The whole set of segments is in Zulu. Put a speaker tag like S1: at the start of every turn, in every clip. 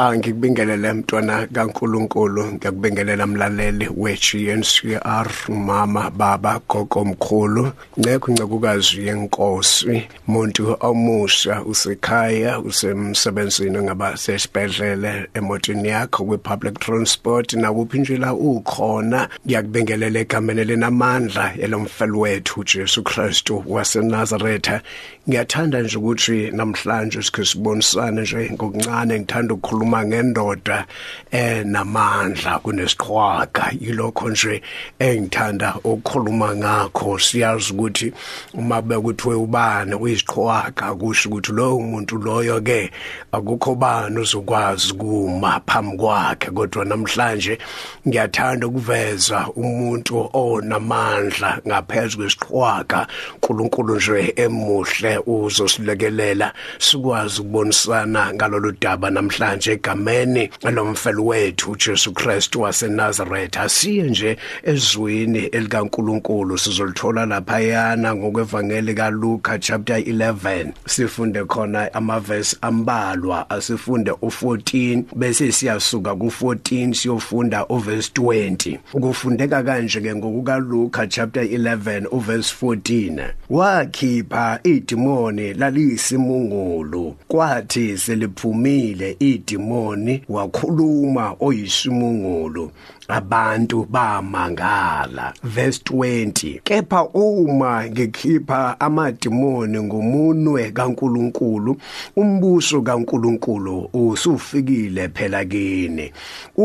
S1: Ngikubingelele mntwana kaNkulunkulu, ngiyakubingelela mlaleli we-GNCR, mama, baba, gogo mkhulu, ncekukazi yenkosi, muntu omusha usekhaya, usemsebenzini ngaba sesibhedlele emotini yakho kwi-public transport nakuphi nje la ukhona. Ngiyakubingelela egameni lenamandla elomfelo wethu uJesu Kristu waseNazaretha. Ngiyathanda nje ukuthi namhlanje sikhe sibonisane nje ngokuncane. Ngithanda ukukhuluma ngendoda namandla kunesiqhwaga. Yilokho nje engithanda ukukhuluma ngakho. Siyazi ukuthi uma bekuthiwe ubani uyisiqhwaga kusho ukuthi lowo muntu loyo ke akukho bani uzokwazi kuma phambi kwakhe. Kodwa namhlanje ngiyathanda ukuveza umuntu onamandla ngaphezulu kwesiqhwaga. uNkulunkulu nje emuhle uzosilekelela sikwazi ukubonisana ngalolu daba namhlanje egameni lomfelo wethu uJesu Kristu waseNazaretha. Asiye nje ezwini elikaNkulunkulu, sizolithola lapha yana ngokwevangeli kaLuka chapter 11. Sifunde khona amavesi ambalwa, asifunde u14 bese siyasuka ku14 siyofunda uverse 20. Kufundeka kanje ke ngokukaLuka chapter 11 uverse 14. Wakhipha idimoni laliyisimungulu, kwathi seliphumile idimoni wakhuluma oyisimungulu, abantu bamangala. Verse 20. Kepha uma ngikhipha amadimoni ngomunwe kaNkulunkulu, umbuso kaNkulunkulu usufikile phela kini.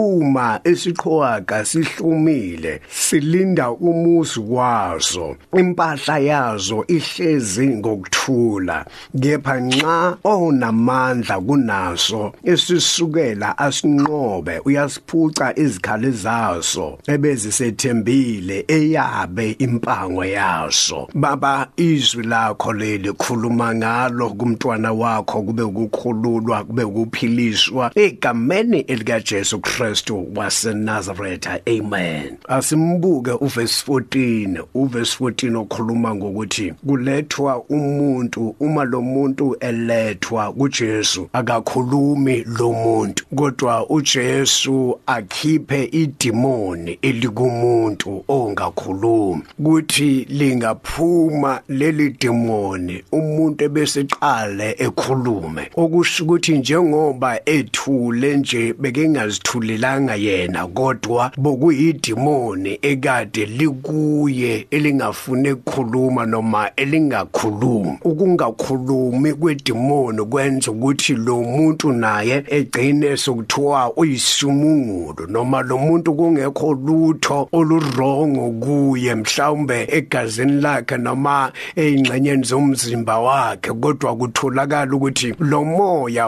S1: Uma isiqhwaga sihlumile, silinda umuzi wazo, impahla yazo ihlezi ngokuthula. Kepha nxa onamandla kunaso esisukela asinqobe, uyasiphuca izikhali zaso ebezisethembile, eyabe impango yaso. Baba, izwi lakho leli khuluma ngalo kumntwana wakho, kube ukukhululwa, kube ukuphiliswa egameni elikaJesu Kristu waseNazaretha. Amen. Asimbuke uverse 14. Uverse 14 okhuluma ngokuthi kulethwa umuntu. Uma lo muntu elethwa kuJesu, akakhulumi lo muntu, kodwa uJesu akhiphe idimoni elikumuntu ongakhulumi. Kuthi lingaphuma leli demoni, umuntu ebeseqale ekhulume. Okusho ukuthi njengoba ethule nje bekengazithulelanga yena, kodwa bokuyidimoni ekade likuye elingafune ukukhuluma noma elingakhulumi. Ukungakhulumi kwedimoni kwenza ukuthi lo muntu naye egcine sokuthiwa uyisimungulu, noma lo muntu kungekho lutho olurongo kuye, mhlawumbe egazini lakhe noma ezingxenyeni zomzimba wakhe, kodwa kutholakala ukuthi lo moya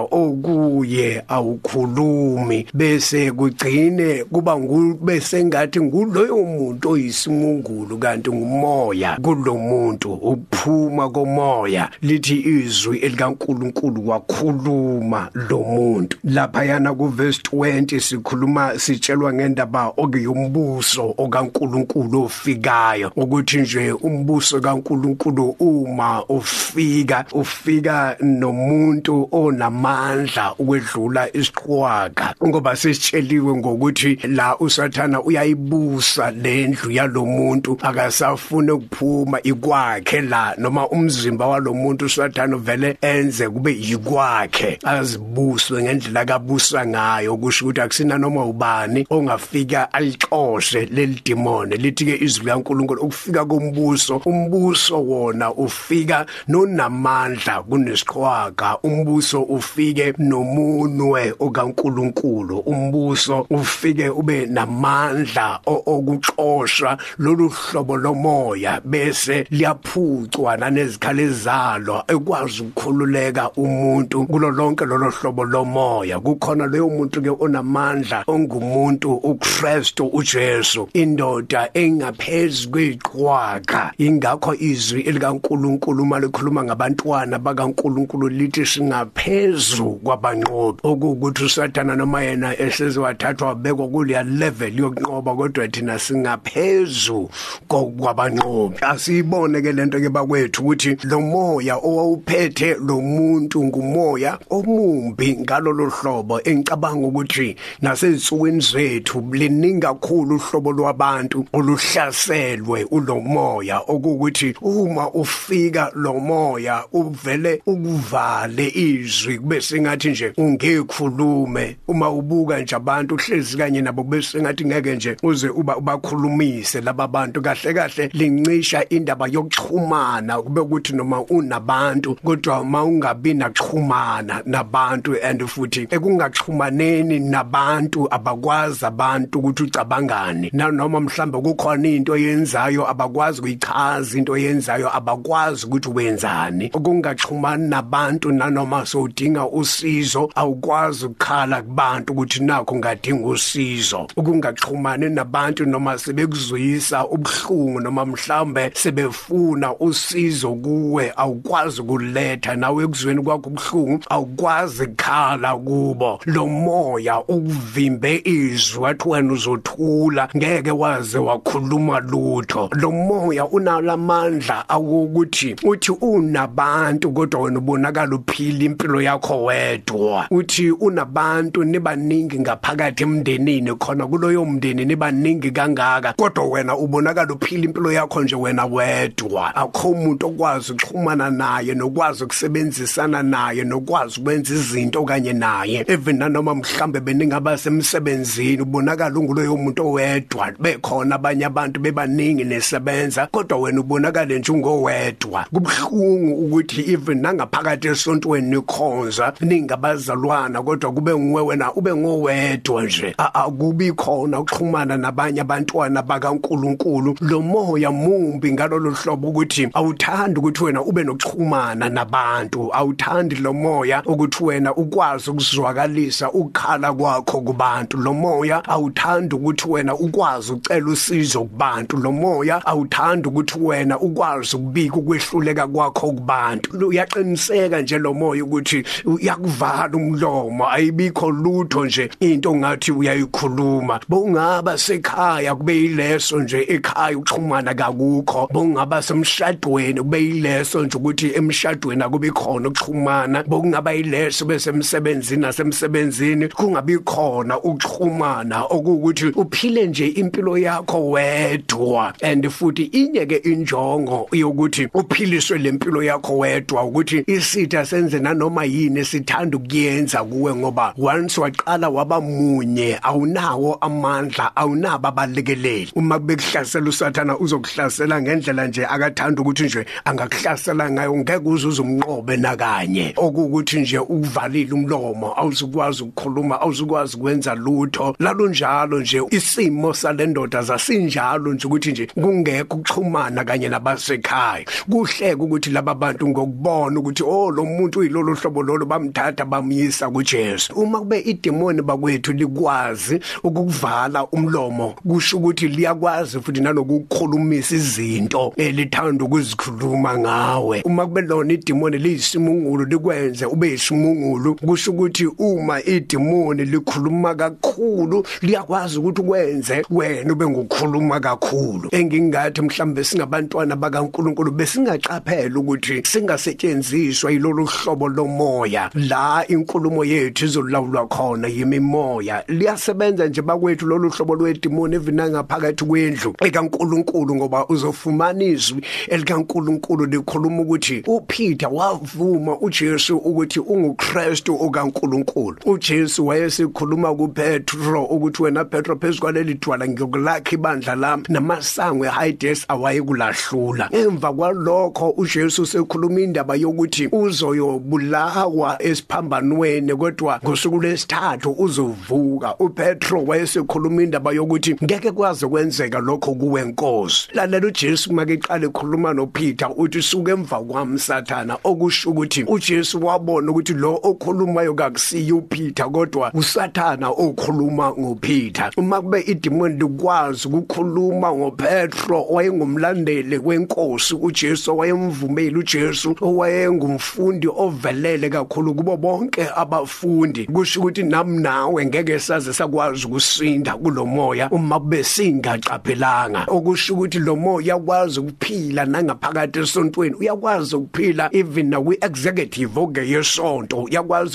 S1: okuye awukhulumi, bese kugcine kuba bese ngathi nguloyo muntu oyisimungulu kanti ngumoya kulo muntu. Uphuma komoya, lithi izwi elikaNkulunkulu wakhuluma lo muntu. Lapha yana kuverse 20 sikhuluma, sitshelwa ngendaba okuyumbuso okaNkulunkulu ofikayo, ukuthi nje umbuso kaNkulunkulu uma ufika nomuntu onamandla ukwedlula isiqhwaga. Ngoba sesitsheliwe ngokuthi la uSathana uyayibusa lendlu yalomuntu, akasafune ukuphuma ikwakhe la, noma umzimba walomuntu uSathana vele enze kube yikwakhe, azibuswe ngendlela kabusa ngayo. Kusho ukuthi akusina noma ubani ongafika alixoshe leli demoni. Lithi ke izwi likaNkulunkulu ukufika kombuso, umbuso wona ufika nonamandla kunesiqhwaga. Umbuso ufike nomunwe okaNkulunkulu, umbuso ufike ube namandla okuxosha lolu hlobo lomoya, bese liyaphucwa nanezikhali zalo, ekwazi ukukhululeka umuntu kulo lonke lolo hlobo lomoya. Kukhona leyo muntu ke onamandla ongumuntu uKristu uJesu, indoda engaphezulu kweqhwaga. Ingakho izwi elikaNkulunkulu malikhuluma ngabantwana bakaNkulunkulu lithi singaphezulu kwabanqobi, okuthi uSathana noma yena eseze wathathwa wabekwa kuleya level yokunqoba, kodwa thina singaphezulu kwabanqobi. Asiyibone ke lento ke bakwethu ukuthi lo moya owawuphethe lo muntu ngumoya omumbi ngalolu hlobo engicabanga ukuthi nasezinsukwini zethu liningi kakhulu uhlobo lwabantu oluhlaselwe ulomoya okuthi uma ufika lo moya uvele ukuvale izwi kube sengathi nje ungekhulume uma ubuka nje abantu uhlezi kanye nabo kube sengathi ngeke nje uze ubakhulumise laba bantu kahle kahle lincisha indaba yokuxhumana kube ukuthi noma unabantu kodwa uma ungabi naxhumana nabantu and futhi ekungaxhumaneni nabantu abakwazi abantu ukuthi ucabangane noma mhlambe kukhona into yenzayo abakwazi ukuyichaza into yenzayo abakwazi ukuthi wenzani okungaxhumana nabantu nanoma sodinga usizo awukwazi ukukhala kubantu ukuthi nakho ngadinga usizo okungaxhumana nabantu noma sebekuzwisa ubhlungu noma mhlambe sebefuna usizo kuwe awukwazi ukuletha nawe ekuzweni kwakho ubhlungu awukwazi ukukhala kubo lo moya ukuvimbe izwi wathi wena uzothula ngeke waze wakhuluma lutho lo moya unalamandla akukuthi uthi unabantu kodwa wena ubonakala uphila impilo yakho wedwa uthi unabantu nibaningi ngaphakathi emndenini khona kuloyo mndeni nibaningi kangaka kodwa wena ubonakala uphila impilo yakho nje wena wedwa akho umuntu okwazi ukuxhumana naye nokwazi ukusebenzisana naye nokwazi ukwenza izinto kanye naye even noma mhlambe beningaba semsebenzini ubonakala unguloyo umuntu owedwa bekhona abanye abantu bebaningi nesebenza kodwa wena ubonakala nje ungowedwa kubhlungu ukuthi even nangaphakathi esontweni nikhonza ningabazalwana kodwa kube nguwe wena ube ngowedwa nje akubi khona ukuxhumana nabanye abantwana bakaNkuluNkulu lo moya mumbi ngalolu hlobo ukuthi awuthandi ukuthi wena ube nokuxhumana nabantu awuthandi lo moya ukuthi wena ukwazi ukuzwakalisa ukukhala kwakho kubantu lo moya awuthandi ukuthi wena ukwazi ucela usizo kubantu lo moya awuthandi ukuthi wena ukwazi ukubika ukwehluleka kwakho kubantu uyaqiniseka nje lo moya ukuthi uyakuvala umlomo ayibikho lutho nje into ngathi uyayikhuluma bongaba sekhaya kube yileso nje ekhaya ukuxhumana kakukho bongaba semshadweni kube yileso nje ukuthi emshadweni akube khona ukuxhumana bongaba yileso bese emsebenzini nasemsebenzini kungabi khona ukuxhumana okuthi uphile nje impilo yakho wedwa and futhi inyeke injongo yokuthi uphiliswe lempilo yakho wedwa ukuthi isitha senze nanoma yini sithanda ukuyenza kuwe ngoba once waqala waba munye awunawo amandla awunabo abalekeleli uma bekuhlasela usathana uzokuhlasela ngendlela nje akathanda ukuthi nje angakuhlasela ngayo ngeke uzumnqobe nakanye okuthi nje uvalile umlomo awuzukwazi ukukhuluma awuzukwazi ukwenza lutho lalunjalo nje isimo salendoda zasinjalo nje ukuthi nje kungekho ukuxhumana kanye nabasekhaya kuhleke ukuthi laba bantu ngokubona ukuthi lo muntu uyilolo hlobo lolo bamthatha bamyisa kuJesu uma kube idemoni bakwethu likwazi ukukuvala umlomo kusho ukuthi liyakwazi futhi nanokukhulumisa izinto elithanda ukuzikhuluma ngawe uma kube lona idemoni liyisimungulu likwenze ube isimungulu kusho ukuthi uma idemoni likhuluma kakhulu liyakwazi ukuthi ukwenze wena ube ngokukhuluma kakhulu engingathi mhlambe singabantwana bakaNkuluNkulu besingaqaphela ukuthi singasetshenziswa yilolu hlobo lomoya la inkulumo yethu izolawulwa khona yimimoya liyasebenza nje bakwethu lolu hlobo lwedemoni evinanga phakathi kwendlu ekaNkuluNkulu ngoba uzofumana izwi elikaNkuluNkulu likhuluma ukuthi uPeter wavuma uJesu ukuthi unguKristu okaNkuluNkulu uJesu wayesikhuluma kuPetro ukuthi wena Petro phezukwaleli dwala ngiyokulakha ibandla lami namasango eHades awayekulahlula emva kwalokho uJesu sekhuluma indaba yokuthi uzoyobulawa esiphambanweni kodwa ngosuku lwesithathu uzovuka uPetro wayesekhuluma indaba yokuthi ngeke kwaze kwenzeka lokho kuwe Nkosi lalela uJesu make eqala ekhuluma noPeter uthi suke emva kwami Sathana okusho ukuthi uJesu wabona ukuthi lo okhulumayo kakusiyo uPeter kodwa uSathana okhuluma ngoPeter uma kube idemoni likwazi ukukhuluma ngoPetro wayengumlandeli wenkosi uJesu wayemvumeli uJesu owayengumfundi ovelele kakhulu kubo bonke abafundi kusho ukuthi nami nawe ngeke saze sakwazi ukusinda kulomoya uma kube singaqaphelanga okusho ukuthi lo moya uyakwazi ukuphila nangaphakathi esontweni uyakwazi ukuphila even na kwi-executive yesonto uyakwazi ukuphila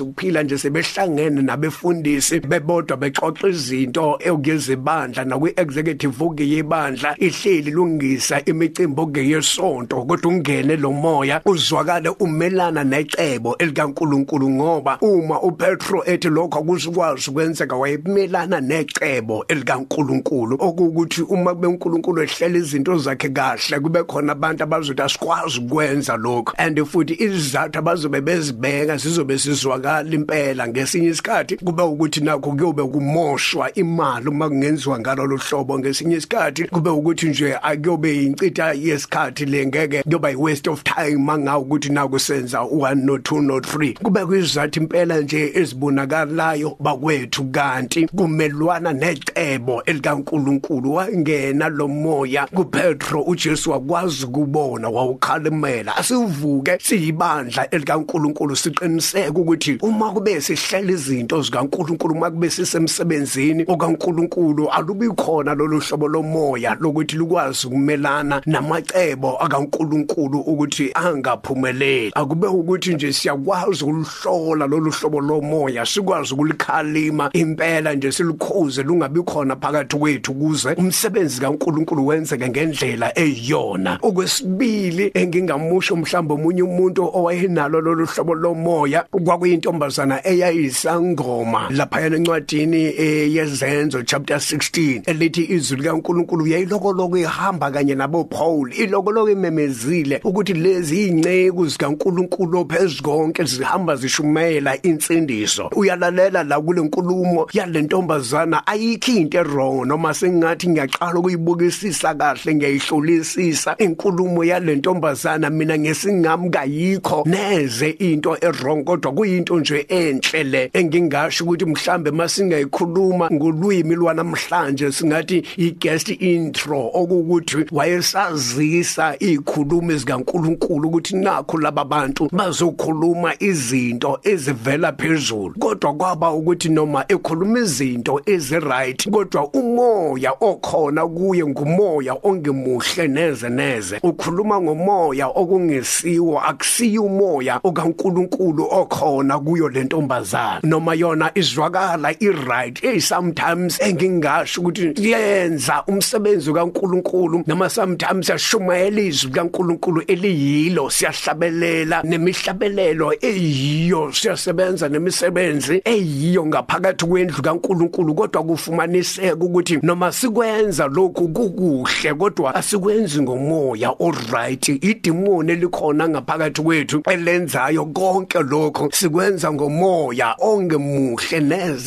S1: manje sebehlangene nabefundisi bebodwa bexoxa izinto ekuyezibandla nakwi-executive okuyibandla ihleli lungisa imicimbi okuyesonto kodwa ungene lo moya uzwakale umelana necebo elikaNkuluNkulu ngoba uma uPetro ethi lokho akuzikwazi ukwenzeka wayemelana necebo elikaNkuluNkulu okuthi uma kube uNkulunkulu ehlela izinto zakhe kahle kube khona abantu abazothi asikwazi ukwenza lokho and futhi izizathu abazobe bezibeka zizobe sizwakala impela ngesinye isikhathi kube ukuthi nakho kuyobe kumoshwa imali uma kungenziwa ngalo hlobo ngesinye isikhathi kube ukuthi nje akuyobe incitha yesikhathi lengeke kuyoba i-waste of time mangawu ukuthi naku senza 1 no 2 no 3 kube kuyizathu impela nje ezibonakalayo bakwethu kanti kumelwana necebo elikaNkuluNkulu wangena lo moya kuPetro uJesu wakwazi kubona wawukhalimela asivuke siyibandla elikaNkuluNkulu siqiniseke ukuthi uma kube sihlela izinto zikaNkuluNkulu uma kube sisemsebenzini okaNkuluNkulu alubi khona lolu hlobo lomoya lokuthi lukwazi ukumelana namacebo akaNkuluNkulu ukuthi angaphumeleli akube ukuthi nje siyakwazi ukuhlola lolu hlobo lomoya sikwazi ukulikhalima impela nje silikhuze lungabi khona phakathi kwethu ukuze umsebenzi kaNkuluNkulu wenzeke ngendlela eyiyona okwesibili engingamusho mhlawumbe umunye umuntu owayenalo lolu hlobo lomoya kwakuyintombazana eyayisangoma lapha encwadini yezenzo chapter 16 elithi izwi likaNkuluNkulu yayiloko ihamba kanye nabo Paul iloko imemezile ukuthi lezi inceku zikaNkuluNkulu phezkonke zihamba zishumayela insindiso uyalalela la kule nkulumo yalentombazana ayikho into wrong noma sengathi ngiyaqala ukuyibukisisa kahle ngiyayihlolisisa inkulumo yalentombazana mina ngesingami kayikho neze into wrong kodwa kuyinto nje enhle le engingasho ukuthi mhlambe masingayikhuluma ngolwimi lwanamhlanje singathi i-guest intro okuthi wayesazisa izikhulumi zikaNkuluNkulu ukuthi nakho laba bantu bazokhuluma izinto ezivela phezulu kodwa kwaba ukuthi noma ekhuluma izinto eziright kodwa umoya okhona kuye ngumoya ongemuhle neze ukhuluma ngomoya okungesiwo akusiyo umoya okaNkuluNkulu okhona kuyo lentombazana noma yona izwakala iright sometimes engingasho ukuthi yenza umsebenzi kaNkuluNkulu noma sometimes yashumayela izwi kaNkuluNkulu eliyilo siyahlabelela nemihlabelelo eyiyo siyasebenza nemisebenzi eyiyo ngaphakathi kwendlu kaNkuluNkulu kodwa kufumaniseka ukuthi noma sikwenza lokhu kukuhle kodwa asikwenzi ngomoya alright idimoni elikhona ngaphakathi kwethu elenzayo konke lokho sikwenza ngomoya ongemuhle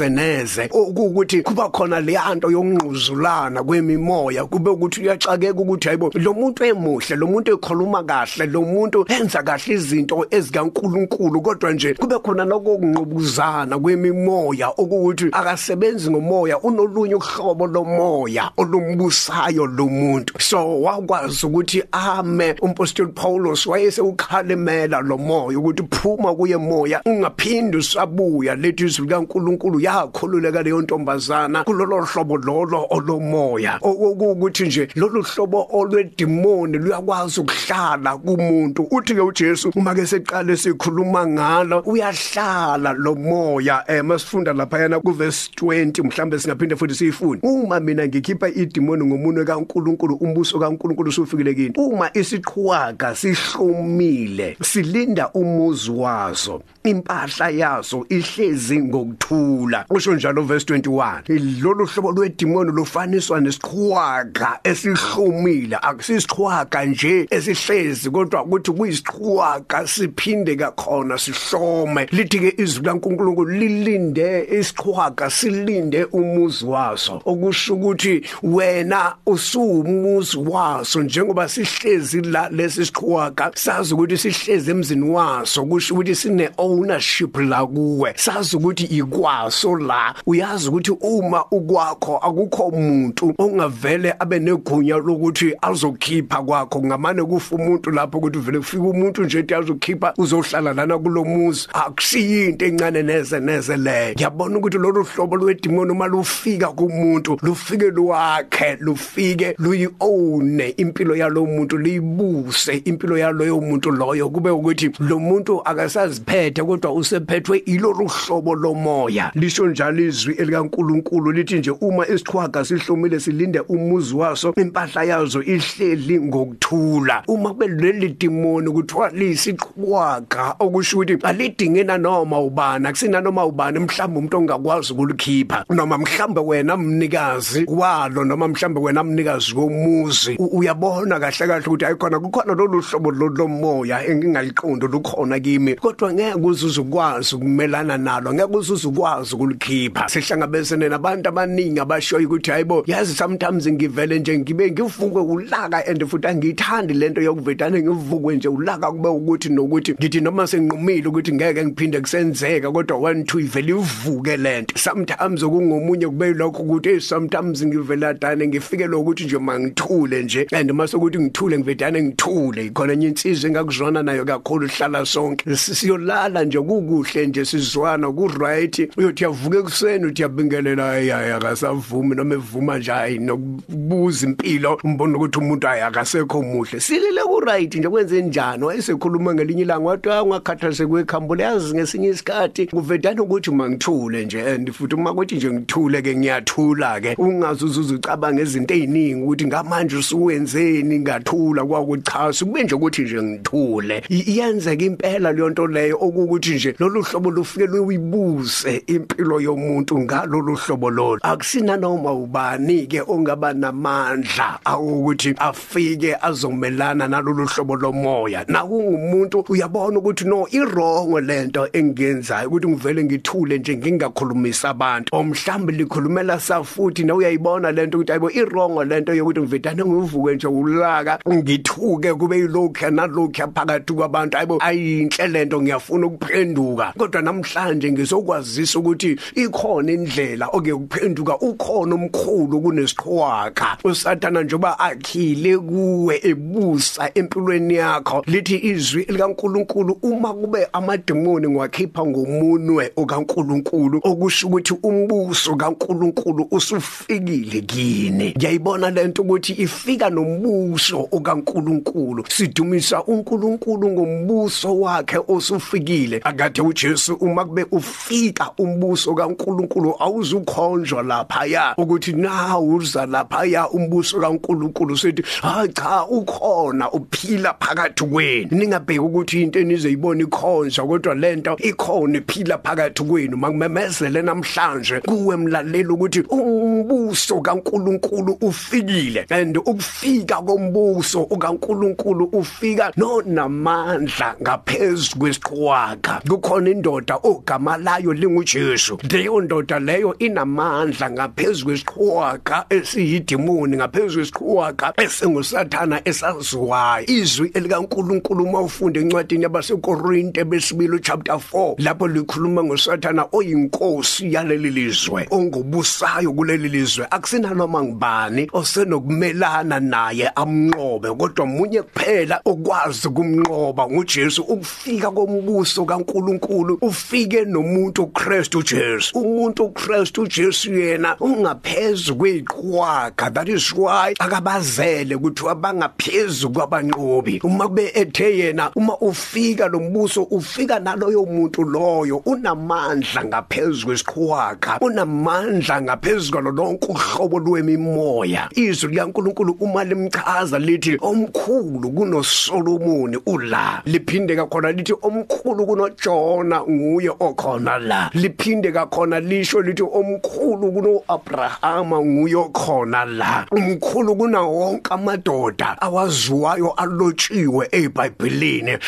S1: neze ukuthi kuba khona leyanto yongquzulana kwemimoya kube ukuthi uyaxakeka ukuthi hayibo lo muntu emuhle lo muntu ekhuluma kahle lo muntu enza kahle izinto ezikaNkuluNkulu kodwa nje kube khona nokungqubuzana kwemimoya ukuthi akasebenzi ngomoya unolunye uhlobo lomoya olumbusayo lo muntu so wakwazi ukuthi ame umpostoli Paulus wayesewukhalimela lo moya ukuthi phuma kuye moya ungaphindi usabuya lethi izwi kaNkuluNkulu yakhululeka leyo ntombazana kulolo hlobo lolo olomoya ukuthi nje lolu hlobo olwedimoni luyakwazi ukuhlala kumuntu uthi ke uJesu uma ke seqale sikhuluma ngalo uyahlala lo moya masifunda lapha yana ku verse 20 mhlambe singaphinde futhi siyifune uma mina ngikhipha idimoni ngomunwe kaNkuluNkulu umbuso kaNkuluNkulu usufikile kini uma isiqhwaga sihlomile silinda umuzi wazo impahla yazo ihlezi ngokuthula usho njalo verse 21 lolu hlobo lwedimoni lufaniswa nesiqhwaga esihlomile akusisiqhwaga nje esihlezi kodwa ukuthi kuyisiqhwaga siphinde kakhona sihlome lithi ke izwi laNkuluNkulu lilinde isiqhwaga silinde umuzi waso okusho ukuthi wena usumuzi waso njengoba sihlezi la lesi siqhwaga sazi ukuthi sihlezi emzini waso kusho ukuthi sine ownership la kuwe sazi ukuthi ikwaso la uyazi ukuthi uma ukwakho akukho umuntu ongavele abe negunya lokuthi azokhipha kwakho ngamane kufa umuntu lapho ukuthi vele kufika umuntu nje ethi azokhipha uzohlala lana kulomuzi akusiyinto encane neze le ngiyabona ukuthi lolu hlobo lwedimoni uma lufika kumuntu lufike lwakhe lufike luyi-own impilo yalo muntu liyibuse impilo yaloyo muntu loyo kube ukuthi lo muntu akasaziphethe kodwa usephethe uphethwe ilolu hlobo lomoya. Lisho njalo izwi elikaNkulunkulu lithi nje uma isiqhwaga sihlomile silinde umuzi waso impahla yazo ihleli ngokuthula. Uma kube leli demoni kuthiwa lisiqhwaga okusho ukuthi alidingena noma ubani, akusina noma ubani mhlawumbe umuntu ongakwazi ukulikhipha, noma mhlawumbe wena mnikazi walo, noma mhlawumbe wena mnikazi womuzi. Uyabona kahle kahle ukuthi ayikhona kukhona lolu hlobo lomoya engingaliqondo lukhona kimi, kodwa ngeke uzukwazi ukumelana nalo, ngeke uzukwazi ukulikhipha. Sihlangabezene nabantu abaningi abashoyo ukuthi hayibo, yazi sometimes ngivele nje ngibe ngivukwe ulaka and futhi angiyithandi lento yokuvedane ngivukwe nje ulaka kube ukuthi nokuthi ngithi noma senqumile ukuthi ngeke ngiphinde kusenzeka, kodwa 1 2 ivele ivuke lento. Sometimes kungomunye kube lokho ukuthi sometimes ngivela dane ngifike lokuthi nje mangithule nje, and mase ukuthi ngithule ngivedane ngithule. Ikhona enye insizwe engakuzona nayo kakhulu hlala sonke siyolala nje kukuhle nje sizwana ku right, uyothi yavuke kuseni uthi yabingelela akasavumi noma evuma nje hayi nokubuza impilo umbona ukuthi umuntu akasekho muhle. Silile ku right nje kwenze njani, wayesekhuluma ngelinye ilanga wathi ungakhathazeki kwekhambule, yazi ngesinye isikhathi kuvedana ukuthi mangithule nje, and futhi uma kuthi nje ngithule ke ngiyathula ke, ungazuzuza ucabanga izinto eziningi ukuthi ngamanje usuwenzeni ngathula kwakuchaza kube nje ukuthi nje ngithule. Iyenzeka impela leyo nto leyo okuthi nje lolu hlobo lufike luyibuse impilo yomuntu ngalolu hlobo lolu. Akusina noma ubani ke ongaba namandla awukuthi afike azomelana nalolu hlobo lomoya. Na ungumuntu uyabona ukuthi no irongo lento engenzayo ukuthi ngivele ngithule nje ngingakhulumisa abantu, omhlambe likhulumela safuthi na uyayibona lento ukuthi ayibo irongo lento yokuthi ngivedane ngivuke nje ulaka ngithuke kube yilokho nalokho phakathi kwabantu. Ayibo ayinhle lento, ngiyafuna ukuphenduka, kodwa namhlanje ngizokwazisa ukuthi ikhona indlela oke ukuphenduka. Ukhona omkhulu kunesiqhwaga uSathana njoba akhile kuwe ebusa empilweni yakho. Lithi izwi likaNkulunkulu uma kube amademoni ngiwakhipha ngomunwe okaNkulunkulu, okusho ukuthi umbuso kaNkulunkulu usufikile kini. Ngiyayibona lento ukuthi ifika nombuso okaNkulunkulu. Sidumisa uNkulunkulu ngombuso wakhe osufikile. Akade uJesu uma kube ufika umbuso kaNkulunkulu awuzukhonjwa lapha ya ukuthi na uza lapha ya umbuso kaNkulunkulu sithi hayi cha ukhona uphila phakathi kwenu. Ningabheka ukuthi into enizeyibona ikhonjwa, kodwa lento ikhona iphila phakathi kwenu. Makumemezele namhlanje kuwe mlaleli ukuthi umbuso kaNkulunkulu ufikile, and ukufika kombuso kaNkulunkulu ufika namandla ngaphezulu kwesiqhwaga. Kukhona indoda ogama layo linguJesu. Leyo ndoda leyo inamandla ngaphezulu kwesiqhwaga esiyidemoni, ngaphezulu kwesiqhwaga esinguSathana esaziwayo. Izwi elikaNkulunkulu mawufunda encwadini yabaseKorinte besibili chapter 4 lapho likhuluma ngoSathana oyinkosi yaleli lizwe, ongobusayo kuleli lizwe. Akusina noma ngubani osenokumelana naye amnqobe, kodwa munye kuphela okwazi kumnqoba nguJesu. Ukufika kombuso kaNkulunkulu ufike nomuntu uKristu Jesu. Umuntu uKristu Jesu yena ungaphezulu kweqhwaga. That is why akabazele kuthiwa bangaphezulu kwabanqobi. Uma kube ethe yena uma ufika lo mbuso ufika naloyo muntu loyo unamandla ngaphezulu kwesiqhwaga, unamandla ngaphezulu kwalo lonke uhlobo lwemimoya. Izwi likaNkulunkulu uma limchaza lithi omkhulu kunoSolomoni ula, liphinde kakhona lithi omkhulu kunoJona nguye okhona la, liphinde kakhona lisho lithi omkhulu kunoAbrahama nguye okhona la, omkhulu kuna wonke amadoda awaziwayo alotshiwe eBhayibhelini.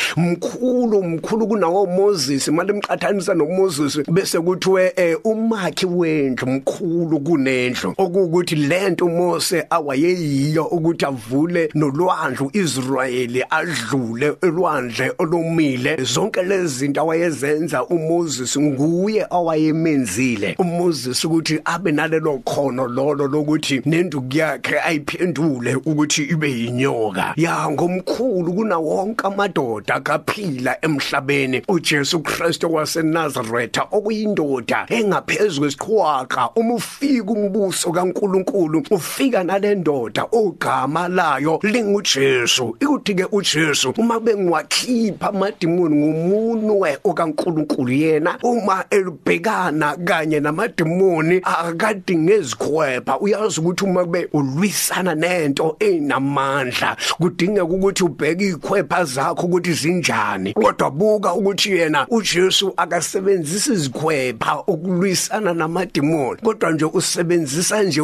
S1: Mkhulu kunawo Moses. Malimqathanisa noMoses bese kuthiwe umakhi wendlu mkhulu kunendlu, okuthi lento Mose awayeyiyo ukuthi avule nolwandle uIsrayeli adlule elwandle olomile. Zonke lezi zinto awayezenza uMoses nguye awayemenzile uMoses ukuthi abe nalelo khono lolo lokuthi nenduku yakhe ayiphendule ukuthi ibe yinyoka. Ya ngomkhulu kuna wonke amadoda akaphila emhlabeni uJesu Kristu waseNazaretha okuyindoda engaphezulu kwesiqhwaga. Uma ufika umbuso kaNkulunkulu ufika nalendoda ogama layo linguJesu. Ikuthi ke uJesu uma bengiwakhipha amadimoni ngomunwe okaNkulunkulu kaNkulunkulu yena uma elibhekana kanye namademoni akadinge izikhwepha. Uyazi ukuthi uma kube ulwisana nento enamandla kudingeka ukuthi ubheke izikhwepha zakho ukuthi zinjani, kodwa buka ukuthi yena uJesu akasebenzisi izikhwepha ukulwisana namademoni, kodwa nje usebenzisa nje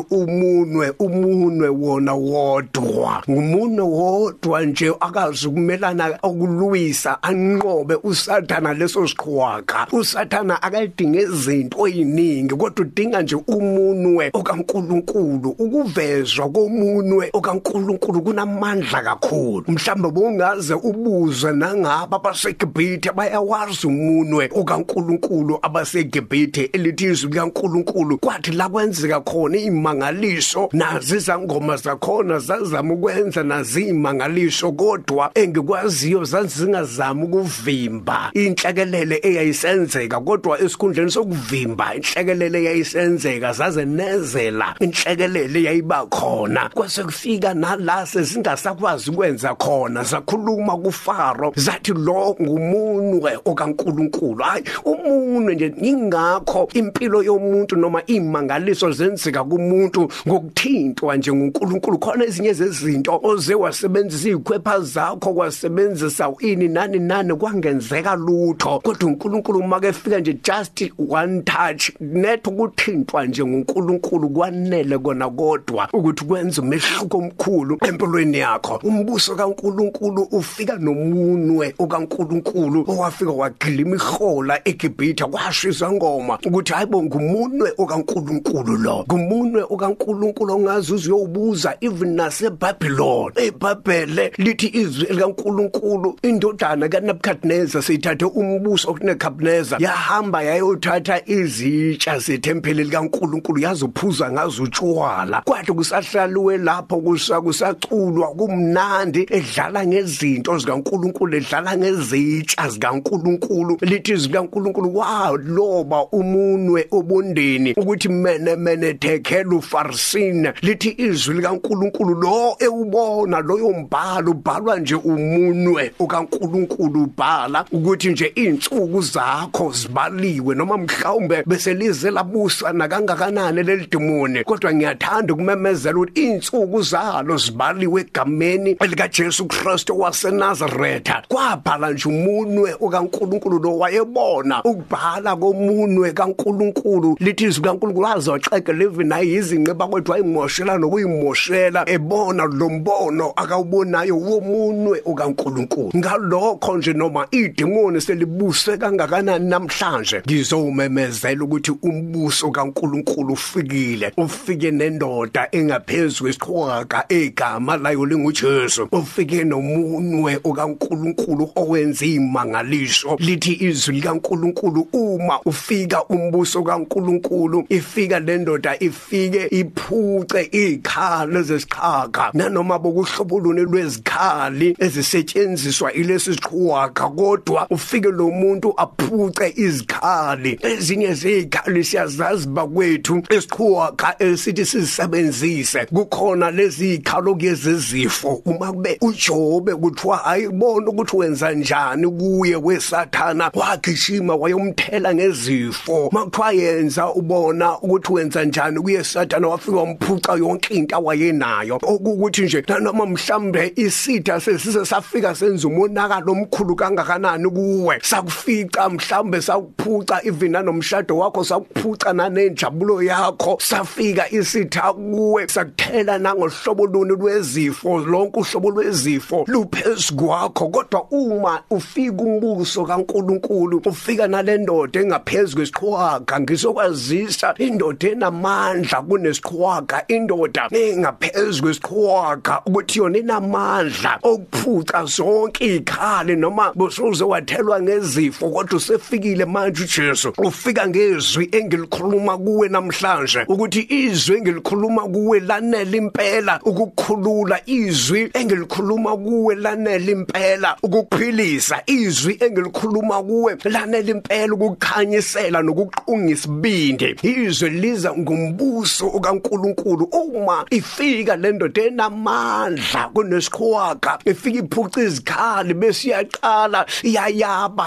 S1: umunwe wona wodwa. Ngumunwe wodwa nje akazi ukumelana ukulwisa anqobe uSathana leso sikhwaka. uSathana akadinga izinto eziningi, kodwa udinga nje umunwe okaNkulunkulu. Ukuvezwa komunwe okaNkulunkulu kunamandla kakhulu. Mhlawumbe bongaze ubuzwe nangaba baseGibhithe bayawazi umunwe okaNkulunkulu abaseGibhithe elithi izwi likaNkulunkulu. Kwathi la kwenzeka khona imangaliso, nazi izangoma zakhona zazama ukwenza nazimangaliso, kodwa engikwaziyo zazingazama ukuvimba inhlekelele eyayisenzeka. Kodwa esikhundleni sokuvimba inhlekelele eyayisenzeka zazenezela inhlekelele yayiba khona. Kwase kufika nala sezingasakwazi ukwenza khona, zakhuluma kuFaro zathi lo ngumunwe okaNkulunkulu. Hayi, umunwe nje. Ingakho impilo yomuntu noma imangaliso zenzeka kumuntu ngokuthintwa nje nguNkulunkulu. Khona ezinye zezinto oze wasebenzisa izikhwepha zakho, wasebenzisa ini nani kwangenzeka lutho, kodwa uNkulunkulu make fika nje just one touch net ukuthintwa nje nguNkulunkulu kwanele kona kodwa ukuthi kwenza umehluko omkhulu empilweni yakho. Umbuso kaNkulunkulu ufika nomunwe okaNkulunkulu owafika wagilima ihola eGibhithe, kwashisa ngoma ukuthi hayibo ngumunwe okaNkulunkulu lo, ngumunwe okaNkulunkulu ongazi uzobuza even naseBabylon. eBhabhele lithi izwi likaNkulunkulu, indodana kaNebukadnezar seyithathe umbuso kuNebukadnezar yahamba yayothatha izitsha zethempeli likaNkulunkulu yazophuza ngazo utshwala. Kwathi kusahlaluwe lapho kusaculwa kumnandi, edlala ngezinto zikaNkulunkulu, edlala ngezitsha zikaNkulunkulu. Lithi izwi likaNkulunkulu waloba umunwe obondeni ukuthi mene tekhelu farsina. Lithi izwi likaNkulunkulu lo ewubona loyo mbhalo ubhalwa nje umunwe okaNkulunkulu ubhala ukuthi nje insuku zakho zibaliwe, noma mhlawumbe bese lize labusa nakangakanani leli demoni, kodwa ngiyathanda ukumemezela ukuthi insuku zalo zibaliwe egameni elikaJesu Kristu waseNazaretha. Kwabhala nje umunwe okaNkulunkulu lo wayebona ukubhala komunwe kaNkulunkulu. Lithi izwi likaNkulunkulu azoxeke live naye izinqeba kwethu ayimoshela nokuyimoshela, ebona lo mbono akawubonayo womunwe okaNkulunkulu. Ngalokho nje noma idemoni selibuse kangakanani namhlanje, ngizowumemezela ukuthi umbuso kaNkulunkulu ufikile. Ufike nendoda engaphezulu kwesiqhwaga egama layo linguJesu. Ufike nomunwe okaNkulunkulu owenza imangaliso. Lithi izwi likaNkulunkulu uma ufika umbuso kaNkulunkulu, ifika lendoda ifike iphuce izikhali zesiqhaga, nanoma bokuhlobulune lwezikhali ezisetshenziswa ilesi siqhwaga, kodwa ufike lo muntu aphuce izikhali. Ezinye zezikhali siyazazi bakwethu esiqhwaga esithi sizisebenzise. Kukhona lezi zikhalo ngezizifo. Uma kube uJobe kuthiwa ayibona ukuthi wenza njani kuye weSathana, wagijima wayomthela ngezifo. Makuthiwa yenza ubona ukuthi wenza njani kuye Sathana, wafika wamphuca yonke into awayenayo. Okukuthi nje noma mhlambe isitha sesise safika senza umonakalo omkhulu kangakanani kuwe, sakufica mhlambe sakuphuca even nanomshado wakho, sakuphuca nanenjabulo yakho, safika isitha kuwe sakuthela nangohlobo luni lwezifo, lonke uhlobo lwezifo luphezulu kwakho. Kodwa uma ufika umbuso kaNkulunkulu, ufika nalendoda engaphezulu kwesiqhwaga, ngizokwazisa indoda enamandla kunesiqhwaga, indoda engaphezulu kwesiqhwaga ukuthi yona inamandla okuphuca zonke izikhali, noma bosuze wathelwa ngezifo kodwa usefikile manje uJesu. Ufika ngezwi engilikhuluma kuwe namhlanje ukuthi izwi engilikhuluma kuwe lanele impela ukukhulula, izwi engilikhuluma kuwe lanele impela ukuphilisa, izwi engilikhuluma kuwe lanele impela ukukhanyisela nokuqungisa isibindi. Izwi liza ngumbuso okaNkulunkulu. Uma ifika lendoda enamandla kunesiqhwaga, ifika iphuca izikhali bese iyaqala iyayaba yonke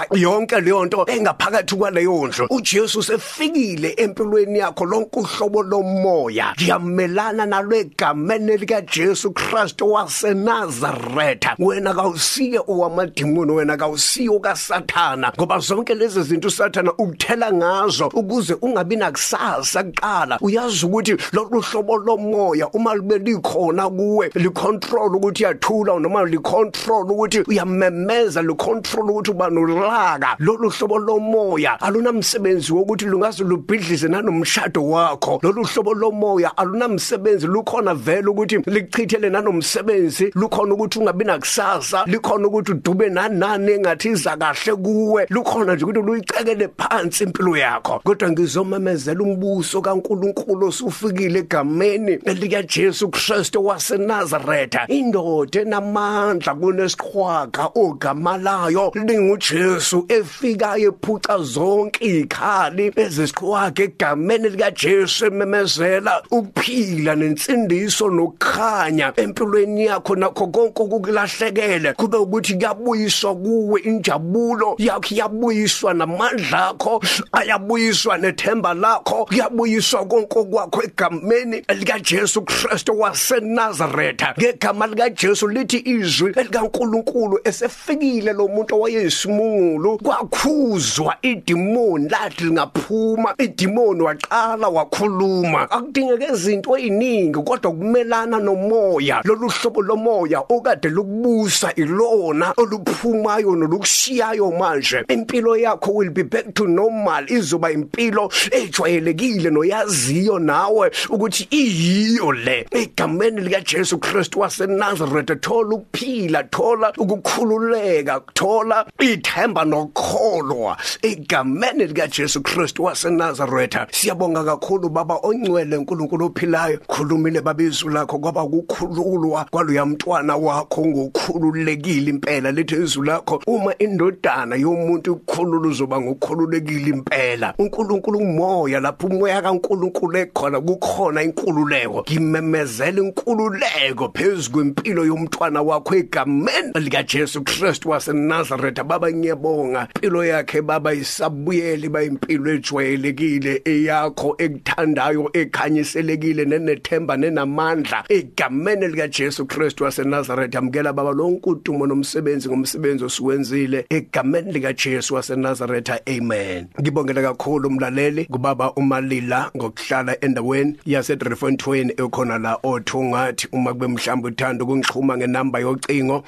S1: yonke leyo nto engaphakathi kwaleyo ndlu. uJesu sefikile empilweni yakho lonke uhlobo lomoya. Ngiyamelana nalwegameni lika Jesu Kristu waseNazaretha. Wena kawusiye owamadimoni, wena kawusiye kaSathana, ngoba zonke lezi zinto uSathana ukuthela ngazo ukuze ungabi nakusasa kuqala. Uyazi ukuthi lolu hlobo lomoya uma libe likhona kuwe licontrol ukuthi uyathula noma licontrol ukuthi uyamemeza, licontrol ukuthi uba nolaka. Lolu hlobo lomoya alunamsebenzi wokuthi lungaze lubhidlize nanomshado wakho. Lolu hlobo lomoya alunamsebenzi, lukhona vele ukuthi lichithele nanomsebenzi, lukhona ukuthi ungabi nakusasa, likhona ukuthi udube nani engathi iza kahle kuwe, lukhona nje ukuthi luyicekele phansi impilo yakho. Kodwa ngizomemezela umbuso kaNkulunkulu osufikile egameni lika Jesu Kristu waseNazaretha. Indoda enamandla kunesiqhwaga ogama layo linguJesu, efikayo ephuca zonke izikhali ezisiqhwaga egameni lika Jesu, ememezela ukuphila nensindiso nokukhanya empilweni yakho. Nakho konke okulahlekele kube ukuthi kuyabuyiswa kuwe, injabulo yakho yabuyiswa, namandla akho ayabuyiswa, nethemba lakho kuyabuyiswa konke kwakho egameni lika Jesu Kristu waseNazaretha. Ngegama lika Jesu lithi izwi likaNkulunkulu esefikile lo muntu owayeyisimungulu, kwakhuzwa idimoni lathi lingaphuma. Idimoni waqala wakhuluma. Akudingeke izinto eziningi kodwa kumelana nomoya. Lolu hlobo lomoya okade lukubusa ilona oluphumayo nolukushiyayo manje. Impilo yakho will be back to normal, izoba impilo ejwayelekile noyaziyo nawe ukuthi iyiyo le. Egameni lika Jesu Kristu waseNazaretha, thola ukuphila, thola ukukhululeka, thola ithemba nokholwa egameni lika Jesu Kristu waseNazaretha. Siyabonga kakhulu Baba ongcwele, uNkulunkulu ophilayo. Khulumile Baba izwi lakho kwaba ukukhululwa kwaloya mntwana wakho, ngokhululekile impela. Lithi izwi lakho uma indodana yomuntu ukukhulula uzoba ngokhululekile impela. uNkulunkulu umoya, lapho umoya kaNkulunkulu ekhona kukhona inkululeko. Ngimemezela inkululeko phezu kwempilo yomntwana wakho egameni lika Jesu Kristu waseNazaretha. Baba ngiyabonga impilo yakhe Baba isabuyele bayimpilo ejwayelekile eyakho ekuthandayo, ekhanyiselekile, nenethemba nenamandla egameni lika Jesu Kristu waseNazaretha. Amukela Baba lonke udumo nomsebenzi ngomsebenzi osuwenzile egameni lika Jesu waseNazaretha. Amen. Ngibongela kakhulu umlaleli kuBaba uMalila ngokuhlala endaweni yaseDriefontein ekhona la othungathi. Uma kube mhlawumbe uthanda ukungixhuma ngenamba yocingo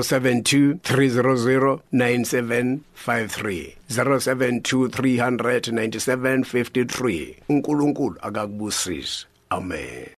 S1: 072 300 9753 072 300 9753. uNkulunkulu akakubusise. Amen.